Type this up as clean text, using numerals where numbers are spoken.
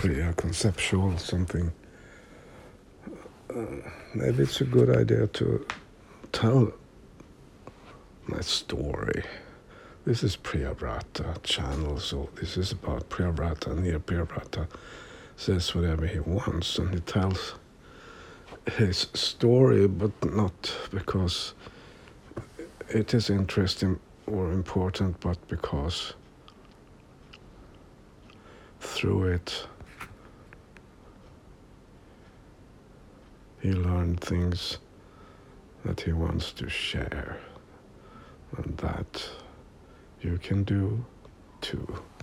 philosophy, a conceptual something, maybe it's a good idea to tell my story. This is Priyavrata channel, so this is about Priyavrata, and here Priyavrata says whatever he wants, and he tells his story, but not because it is interesting or important, but because through it he learned things that he wants to share, and that you can do too.